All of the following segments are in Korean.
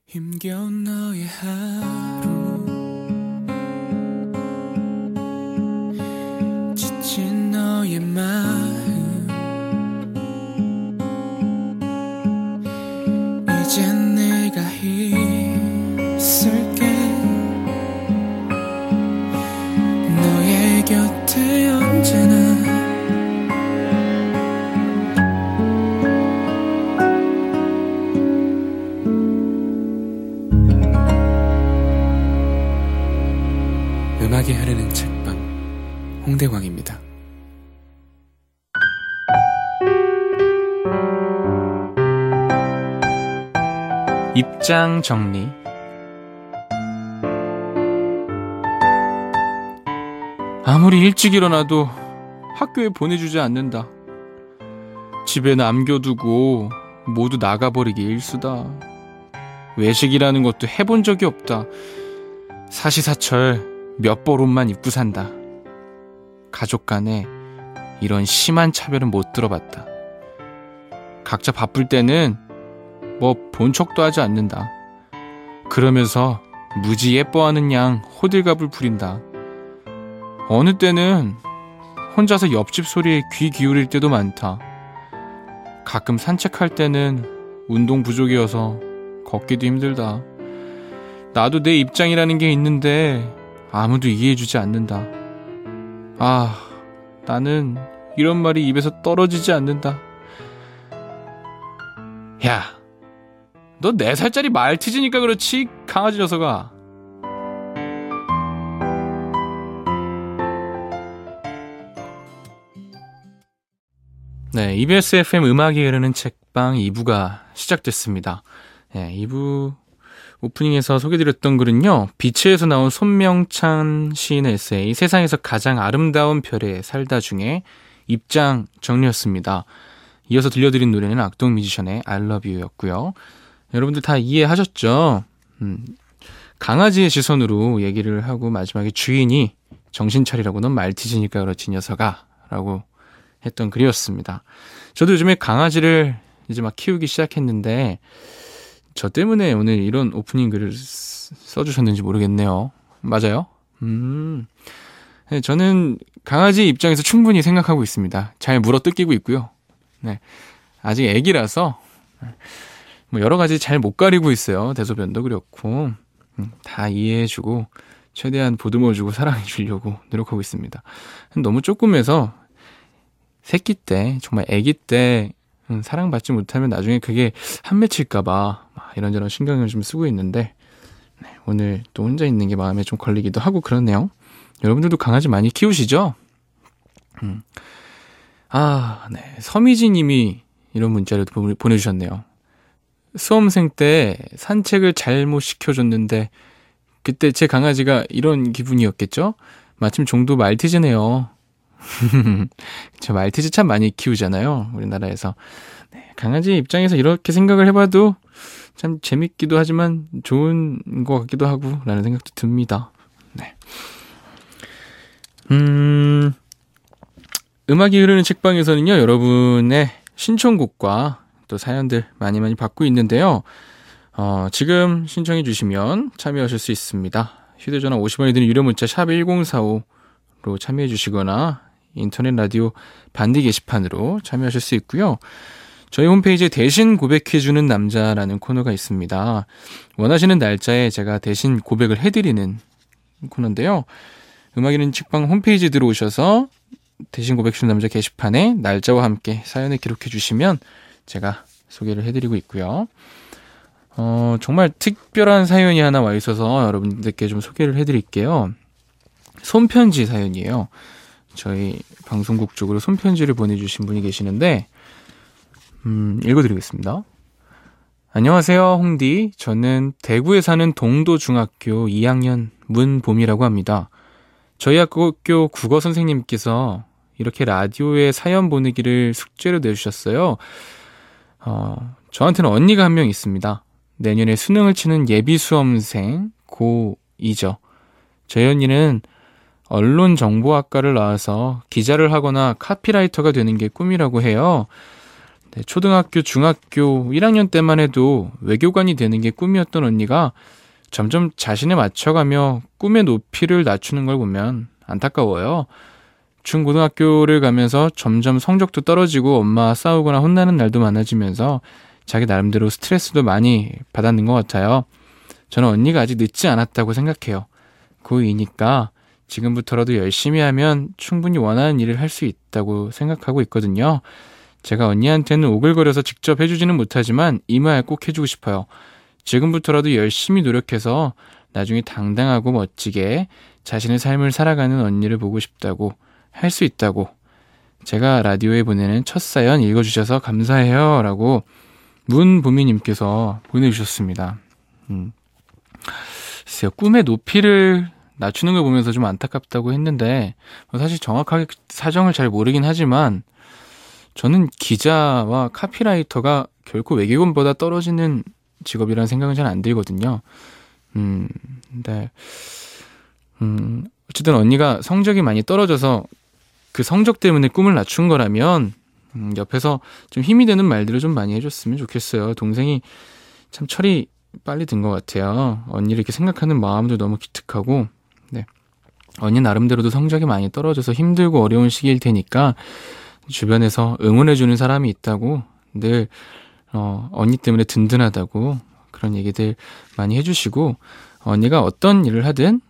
힘겨운 너의 하루 지친 너의 마음 이젠 내가 있을게 너의 곁에 언제나 음악이 흐르는 책방 홍대광입니다. 입장 정리. 아무리 일찍 일어나도 학교에 보내주지 않는다. 집에 남겨두고 모두 나가버리기 일수다. 외식이라는 것도 해본 적이 없다. 사시사철 몇 벌옷만 입고 산다. 가족 간에 이런 심한 차별은 못 들어봤다. 각자 바쁠 때는 뭐 본 척도 하지 않는다. 그러면서 무지 예뻐하는 양 호들갑을 부린다. 어느 때는 혼자서 옆집 소리에 귀 기울일 때도 많다. 가끔 산책할 때는 운동 부족이어서 걷기도 힘들다. 나도 내 입장이라는 게 있는데 아무도 이해해주지 않는다. 아, 나는 이런 말이 입에서 떨어지지 않는다. 야, 너 4살짜리 말티즈니까 그렇지, 강아지 녀석아. 네, EBS FM 음악이 흐르는 책방 2부가 시작됐습니다. 네, 2부 오프닝에서 소개드렸던 글은요, 비치에서 나온 손명찬 시인의 에세이 세상에서 가장 아름다운 별에 살다 중에 입장 정리였습니다. 이어서 들려드린 노래는 악동 뮤지션의 I Love You 였고요. 여러분들 다 이해하셨죠? 강아지의 시선으로 얘기를 하고 마지막에 주인이 정신 차리라고 넌 말티즈니까 그렇지 녀석아 라고 했던 글이었습니다. 저도 요즘에 강아지를 이제 막 키우기 시작했는데 저 때문에 오늘 이런 오프닝 글을 써주셨는지 모르겠네요. 맞아요? 네, 저는 강아지 입장에서 충분히 생각하고 있습니다. 잘 물어뜯기고 있고요. 네, 아직 애기라서 뭐 여러 가지 잘 못 가리고 있어요. 대소변도 그렇고 다 이해해주고 최대한 보듬어주고 사랑해주려고 노력하고 있습니다. 너무 조금해서 새끼 때 정말 애기 때 사랑받지 못하면 나중에 그게 한 맺힐까봐 이런저런 신경을 좀 쓰고 있는데 네, 오늘 또 혼자 있는 게 마음에 좀 걸리기도 하고 그러네요. 여러분들도 강아지 많이 키우시죠? 아, 네. 서미지 님이 이런 문자를 보내주셨네요. 수험생 때 산책을 잘못 시켜줬는데 그때 제 강아지가 이런 기분이었겠죠? 마침 종도 말티즈네요. 저 말티즈 참 많이 키우잖아요, 우리나라에서. 네, 강아지 입장에서 이렇게 생각을 해봐도 참 재밌기도 하지만 좋은 것 같기도 하고 라는 생각도 듭니다. 네. 음악이 흐르는 책방에서는요, 여러분의 신청곡과 또 사연들 많이 받고 있는데요. 지금 신청해 주시면 참여하실 수 있습니다. 휴대전화 50원이 드는 유료 문자 샵 1045로 참여해 주시거나 인터넷 라디오 반디 게시판으로 참여하실 수 있고요. 저희 홈페이지에 대신 고백해주는 남자라는 코너가 있습니다. 원하시는 날짜에 제가 대신 고백을 해드리는 코너인데요. 음악이는 책방 홈페이지 들어오셔서 대신 고백해주는 남자 게시판에 날짜와 함께 사연을 기록해 주시면 제가 소개를 해드리고 있고요. 정말 특별한 사연이 하나 와 있어서 여러분들께 좀 소개를 해드릴게요. 손편지 사연이에요. 저희 방송국 쪽으로 손편지를 보내주신 분이 계시는데 읽어드리겠습니다. 안녕하세요, 홍디. 저는 대구에 사는 동도중학교 2학년 문봄이라고 합니다. 저희 학교 국어 선생님께서 이렇게 라디오에 사연 보내기를 숙제로 내주셨어요. 저한테는 언니가 한 명 있습니다. 내년에 수능을 치는 예비수험생 고2죠. 저희 언니는 언론정보학과를 나와서 기자를 하거나 카피라이터가 되는 게 꿈이라고 해요. 네, 초등학교, 중학교 1학년 때만 해도 외교관이 되는 게 꿈이었던 언니가 점점 자신에 맞춰가며 꿈의 높이를 낮추는 걸 보면 안타까워요. 중고등학교를 가면서 점점 성적도 떨어지고 엄마와 싸우거나 혼나는 날도 많아지면서 자기 나름대로 스트레스도 많이 받았는 것 같아요. 저는 언니가 아직 늦지 않았다고 생각해요. 고2니까 지금부터라도 열심히 하면 충분히 원하는 일을 할 수 있다고 생각하고 있거든요. 제가 언니한테는 오글거려서 직접 해주지는 못하지만 이 말 꼭 해주고 싶어요. 지금부터라도 열심히 노력해서 나중에 당당하고 멋지게 자신의 삶을 살아가는 언니를 보고 싶다고, 할 수 있다고. 제가 라디오에 보내는 첫 사연 읽어주셔서 감사해요 라고 문보미님께서 보내주셨습니다. 글쎄요, 꿈의 높이를 낮추는 걸 보면서 좀 안타깝다고 했는데 사실 정확하게 사정을 잘 모르긴 하지만 저는 기자와 카피라이터가 결코 외계관보다 떨어지는 직업이라는 생각은 잘 안 들거든요. 근데 어쨌든 언니가 성적이 많이 떨어져서 그 성적 때문에 꿈을 낮춘 거라면 옆에서 좀 힘이 되는 말들을 좀 많이 해줬으면 좋겠어요. 동생이 참 철이 빨리 든 것 같아요. 언니를 이렇게 생각하는 마음도 너무 기특하고, 네. 언니 나름대로도 성적이 많이 떨어져서 힘들고 어려운 시기일 테니까 주변에서 응원해주는 사람이 있다고, 늘 언니 때문에 든든하다고 그런 얘기들 많이 해주시고, 언니가 어떤 일을 하든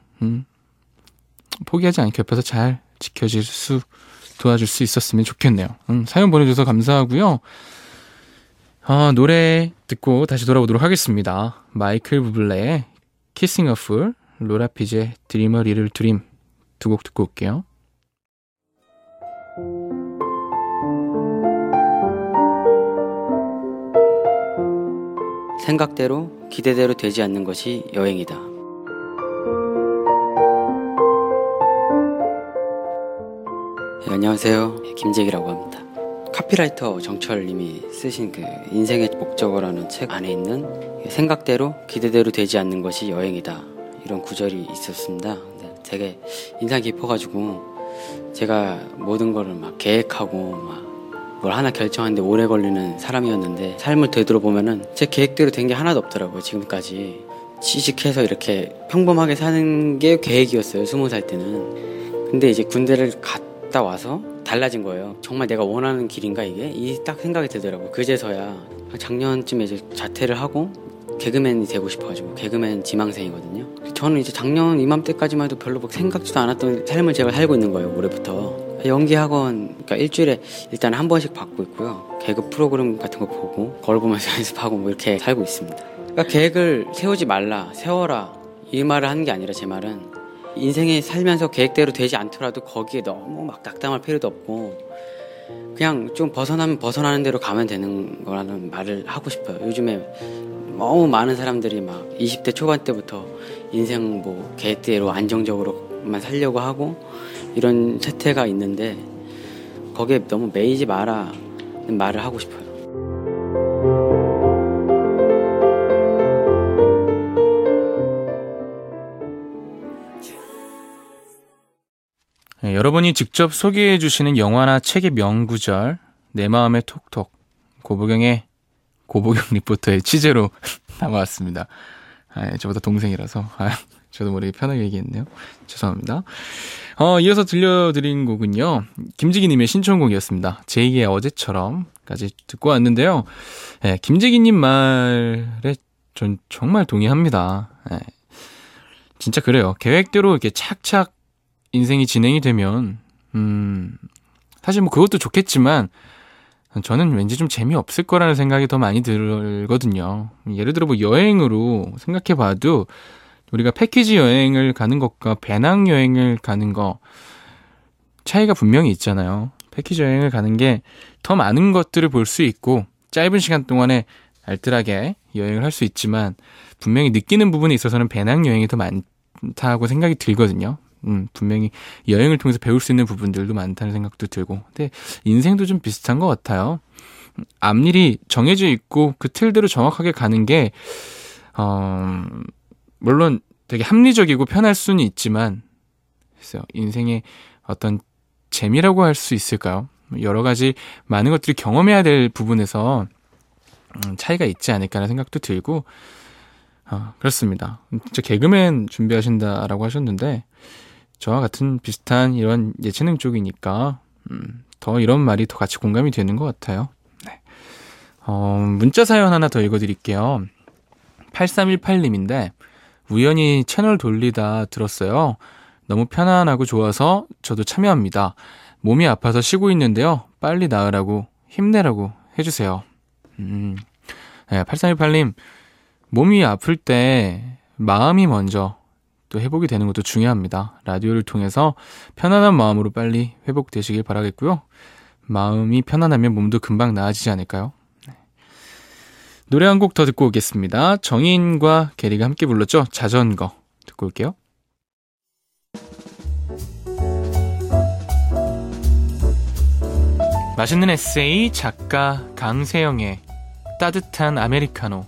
포기하지 않게 옆에서 잘 도와줄 수 있었으면 좋겠네요. 사연 보내줘서 감사하고요. 노래 듣고 다시 돌아오도록 하겠습니다. 마이클 부블레의 Kissing a Fool, 로라 피제의 Dream a Little Dream 두 곡 듣고 올게요. 생각대로 기대대로 되지 않는 것이 여행이다. 네, 안녕하세요. 김재기라고 합니다. 카피라이터 정철님이 쓰신 그 인생의 목적어라는 책 안에 있는 생각대로 기대대로 되지 않는 것이 여행이다, 이런 구절이 있었습니다. 되게 인상 깊어가지고 제가 모든 거를 막 계획하고 막 뭘 하나 결정하는데 오래 걸리는 사람이었는데 삶을 되돌아보면은 제 계획대로 된 게 하나도 없더라고요. 지금까지 취직해서 이렇게 평범하게 사는 게 계획이었어요, 20살 때는. 근데 이제 군대를 갔다 와서 달라진 거예요. 정말 내가 원하는 길인가 이게? 이 딱 생각이 들더라고요. 그제서야 작년쯤에 이제 자퇴를 하고 개그맨이 되고 싶어가지고, 개그맨 지망생이거든요. 저는 이제 작년 이맘때까지만 해도 별로 생각지도 않았던 삶을 제가 살고 있는 거예요, 올해부터. 연기학원, 그러니까 일주일에 일단 한 번씩 받고 있고요. 개그 프로그램 같은 거 보고 거울 보면서 연습하고 뭐 이렇게 살고 있습니다. 그러니까 계획을 세우지 말라, 세워라, 이 말을 하는 게 아니라, 제 말은 인생에 살면서 계획대로 되지 않더라도 거기에 너무 막 낙담할 필요도 없고 그냥 좀 벗어나면 벗어나는 대로 가면 되는 거라는 말을 하고 싶어요. 요즘에 너무 많은 사람들이 막 20대 초반 때부터 인생 뭐 계획대로 안정적으로만 살려고 하고 이런 세태가 있는데 거기에 너무 매이지 마라는 말을 하고 싶어요. 네, 여러분이 직접 소개해 주시는 영화나 책의 명구절, 내 마음의 톡톡, 고보경 리포터의 취재로 담아왔습니다. 저보다 동생이라서 저도 모르게 편하게 얘기했네요. 죄송합니다. 이어서 들려드린 곡은요, 김지기님의 신청곡이었습니다. 제2의 어제처럼까지 듣고 왔는데요. 네, 김지기님 말에 전 정말 동의합니다. 네, 진짜 그래요. 계획대로 이렇게 착착 인생이 진행이 되면 사실 뭐 그것도 좋겠지만 저는 왠지 좀 재미없을 거라는 생각이 더 많이 들거든요. 예를 들어 뭐 여행으로 생각해봐도 우리가 패키지 여행을 가는 것과 배낭 여행을 가는 거 차이가 분명히 있잖아요. 패키지 여행을 가는 게 더 많은 것들을 볼 수 있고 짧은 시간 동안에 알뜰하게 여행을 할 수 있지만 분명히 느끼는 부분에 있어서는 배낭 여행이 더 많다고 생각이 들거든요. 분명히 여행을 통해서 배울 수 있는 부분들도 많다는 생각도 들고. 근데 인생도 좀 비슷한 것 같아요. 앞일이 정해져 있고 그 틀대로 정확하게 가는 게 물론 되게 합리적이고 편할 수는 있지만 글쎄요, 인생의 어떤 재미라고 할 수 있을까요? 여러 가지 많은 것들이 경험해야 될 부분에서 차이가 있지 않을까라는 생각도 들고 그렇습니다. 진짜 개그맨 준비하신다라고 하셨는데 저와 같은 비슷한 이런 예체능 쪽이니까 더 이런 말이 더 같이 공감이 되는 것 같아요. 네. 문자 사연 하나 더 읽어드릴게요. 8318님인데 우연히 채널 돌리다 들었어요. 너무 편안하고 좋아서 저도 참여합니다. 몸이 아파서 쉬고 있는데요. 빨리 나으라고 힘내라고 해주세요. 네, 8318님 몸이 아플 때 마음이 먼저 또 회복이 되는 것도 중요합니다. 라디오를 통해서 편안한 마음으로 빨리 회복되시길 바라겠고요. 마음이 편안하면 몸도 금방 나아지지 않을까요? 네. 노래 한 곡 더 듣고 오겠습니다. 정인과 게리가 함께 불렀죠. 자전거 듣고 올게요. 맛있는 에세이 작가 강세영의 따뜻한 아메리카노.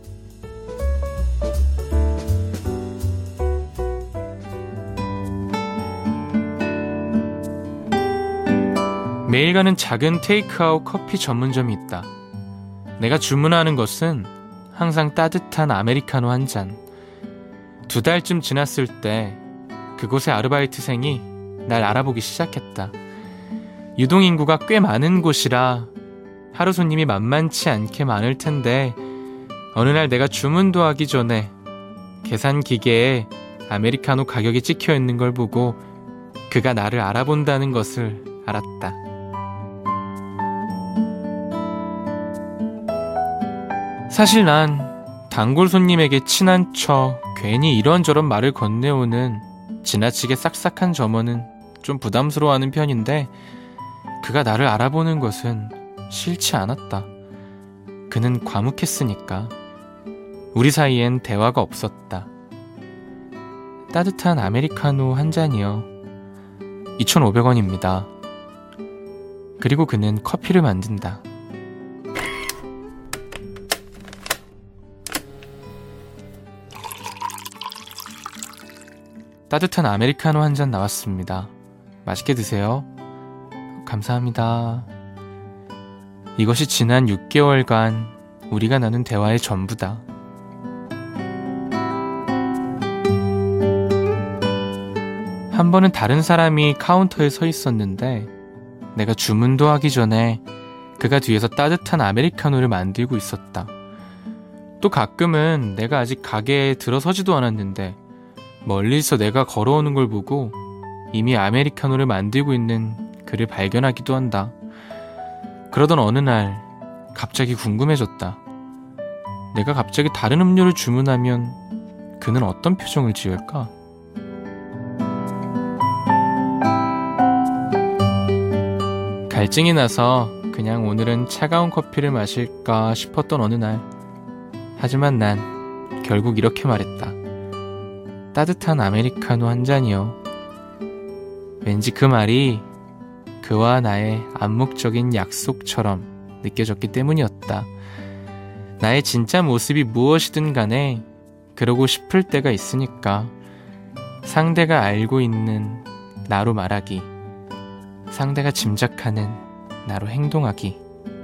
매일 가는 작은 테이크아웃 커피 전문점이 있다. 내가 주문하는 것은 항상 따뜻한 아메리카노 한 잔. 2달쯤 지났을 때 그곳의 아르바이트생이 날 알아보기 시작했다. 유동인구가 꽤 많은 곳이라 하루 손님이 만만치 않게 많을 텐데 어느 날 내가 주문도 하기 전에 계산기계에 아메리카노 가격이 찍혀있는 걸 보고 그가 나를 알아본다는 것을 알았다. 사실 난 단골 손님에게 친한 척 괜히 이런저런 말을 건네오는 지나치게 싹싹한 점원은 좀 부담스러워하는 편인데 그가 나를 알아보는 것은 싫지 않았다. 그는 과묵했으니까. 우리 사이엔 대화가 없었다. 따뜻한 아메리카노 한 잔이요. 2,500원입니다. 그리고 그는 커피를 만든다. 따뜻한 아메리카노 한 잔 나왔습니다. 맛있게 드세요. 감사합니다. 이것이 지난 6개월간 우리가 나눈 대화의 전부다. 한 번은 다른 사람이 카운터에 서 있었는데 내가 주문도 하기 전에 그가 뒤에서 따뜻한 아메리카노를 만들고 있었다. 또 가끔은 내가 아직 가게에 들어서지도 않았는데 멀리서 내가 걸어오는 걸 보고 이미 아메리카노를 만들고 있는 그를 발견하기도 한다. 그러던 어느 날 갑자기 궁금해졌다. 내가 갑자기 다른 음료를 주문하면 그는 어떤 표정을 지을까? 갈증이 나서 그냥 오늘은 차가운 커피를 마실까 싶었던 어느 날. 하지만 난 결국 이렇게 말했다. 따뜻한 아메리카노 한 잔이요. 왠지 그 말이 그와 나의 암묵적인 약속처럼 느껴졌기 때문이었다. 나의 진짜 모습이 무엇이든 간에 그러고 싶을 때가 있으니까 상대가 알고 있는 나로 말하기, 상대가 짐작하는 나로 행동하기.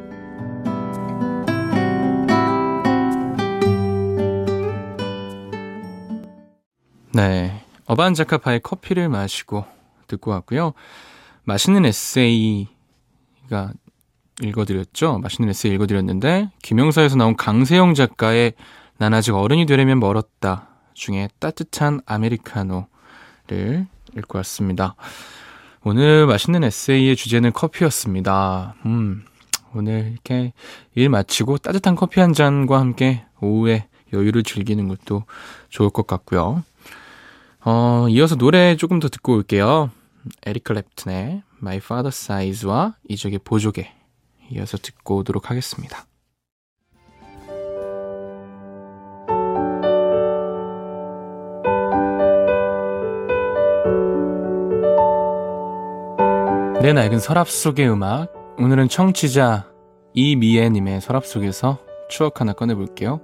네, 어반자카파의 커피를 마시고 듣고 왔고요. 맛있는 에세이가 읽어드렸죠. 맛있는 에세이 읽어드렸는데 김영사에서 나온 강세영 작가의 난 아직 어른이 되려면 멀었다 중에 따뜻한 아메리카노를 읽고 왔습니다. 오늘 맛있는 에세이의 주제는 커피였습니다. 오늘 이렇게 일 마치고 따뜻한 커피 한 잔과 함께 오후에 여유를 즐기는 것도 좋을 것 같고요. 이어서 노래 조금 더 듣고 올게요. 에릭 클랩튼의 My Father's Eyes와 이적의 보조개 이어서 듣고 오도록 하겠습니다. 내 낡은 서랍 속의 음악, 오늘은 청취자 이미애님의 서랍 속에서 추억 하나 꺼내볼게요.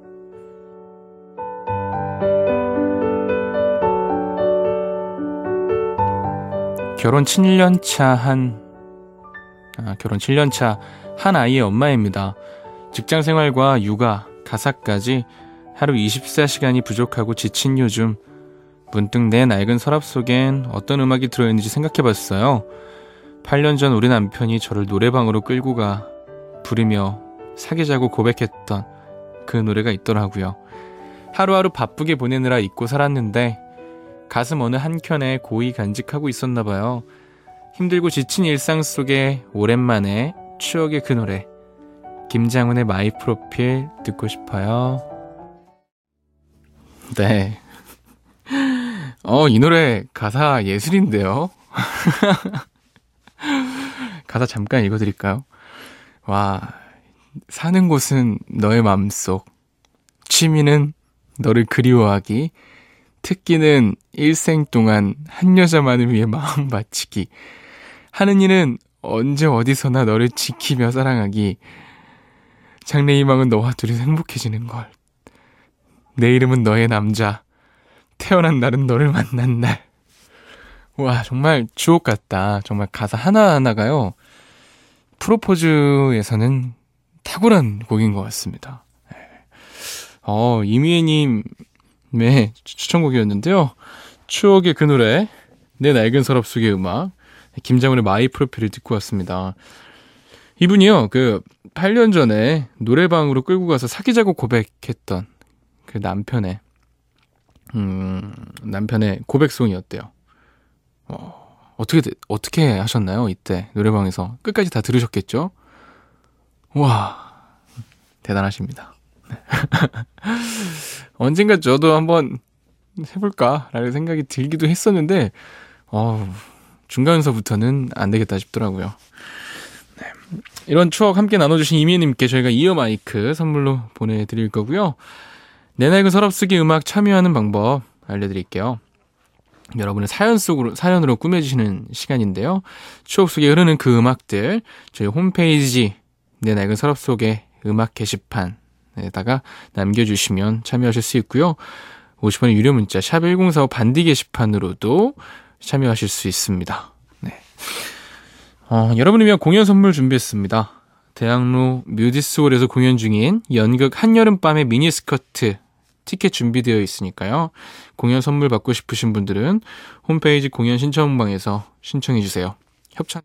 결혼 7년 차 한 결혼 7년차 한 아이의 엄마입니다. 직장생활과 육아, 가사까지 하루 24시간이 부족하고 지친 요즘 문득 내 낡은 서랍 속엔 어떤 음악이 들어있는지 생각해봤어요. 8년 전 우리 남편이 저를 노래방으로 끌고 가 부르며 사귀자고 고백했던 그 노래가 있더라고요. 하루하루 바쁘게 보내느라 잊고 살았는데 가슴 어느 한켠에 고이 간직하고 있었나봐요. 힘들고 지친 일상 속에 오랜만에 추억의 그 노래, 김장훈의 마이 프로필 듣고 싶어요. 네. 이 노래 가사 예술인데요. 가사 잠깐 읽어드릴까요? 와, 사는 곳은 너의 맘속, 취미는 너를 그리워하기, 특기는 일생 동안 한 여자만을 위해 마음 바치기, 하는 일은 언제 어디서나 너를 지키며 사랑하기, 장래희망은 너와 둘이 행복해지는 걸, 내 이름은 너의 남자, 태어난 날은 너를 만난 날. 와, 정말 주옥 같다. 정말 가사 하나하나가요, 프로포즈에서는 탁월한 곡인 것 같습니다. 이미애님의 추천곡이었는데요. 추억의 그 노래, 내 낡은 서랍 속의 음악, 김장훈의 마이 프로필을 듣고 왔습니다. 이분이요, 8년 전에 노래방으로 끌고 가서 사귀자고 고백했던 그 남편의 고백송이었대요. 어떻게 하셨나요? 이때 노래방에서 끝까지 다 들으셨겠죠? 와, 대단하십니다. 언젠가 저도 한번 해볼까라는 생각이 들기도 했었는데 중간서부터는 안 되겠다 싶더라고요. 네. 이런 추억 함께 나눠주신 이미애님께 저희가 이어 마이크 선물로 보내드릴 거고요. 내 낡은 서랍 속의 음악 참여하는 방법 알려드릴게요. 여러분의 사연으로 꾸며주시는 시간인데요. 추억 속에 흐르는 그 음악들 저희 홈페이지 내 낡은 서랍 속의 음악 게시판에다가 남겨주시면 참여하실 수 있고요. 50원의 유료 문자 샵 1045 반디 게시판으로도 참여하실 수 있습니다. 네. 여러분을 위한 공연 선물 준비했습니다. 대학로 뮤지스홀에서 공연 중인 연극 한여름밤의 미니스커트 티켓 준비되어 있으니까요. 공연 선물 받고 싶으신 분들은 홈페이지 공연 신청방에서 신청해주세요. 협찬.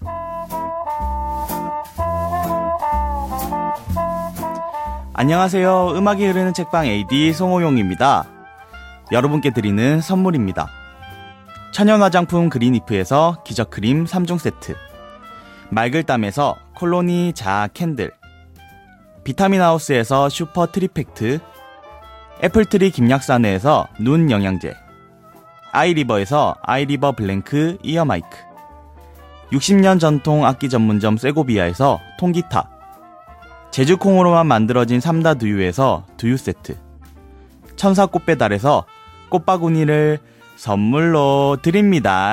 안녕하세요. 음악이 흐르는 책방 AD 송호용입니다. 여러분께 드리는 선물입니다. 천연 화장품 그린이프에서 기적크림 3종 세트, 말글담에서 콜로니 자아 캔들, 비타민하우스에서 슈퍼 트리팩트, 애플트리 김약사네에서 눈 영양제, 아이리버에서 아이리버 블랭크 이어 마이크, 60년 전통 악기 전문점 세고비아에서 통기타, 제주콩으로만 만들어진 삼다 두유에서 두유 세트, 천사 꽃배달에서 꽃바구니를 선물로 드립니다.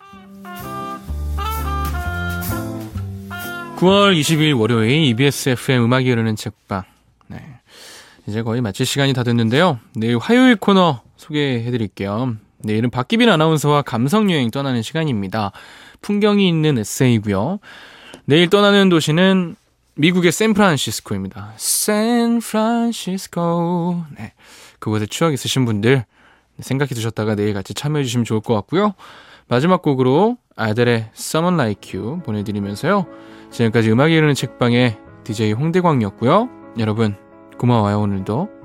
9월 20일 월요일 EBS FM 음악이 흐르는 책방. 네. 이제 거의 마칠 시간이 다 됐는데요. 내일 화요일 코너 소개해드릴게요. 내일은 박기빈 아나운서와 감성여행 떠나는 시간입니다. 풍경이 있는 에세이고요. 내일 떠나는 도시는 미국의 샌프란시스코입니다. 샌프란시스코. 네. 그곳에 추억 있으신 분들 생각해 두셨다가 내일 같이 참여해 주시면 좋을 것 같고요. 마지막 곡으로 아델의 Someone Like You 보내드리면서요. 지금까지 음악이 흐르는 책방의 DJ 홍대광이었고요. 여러분 고마워요. 오늘도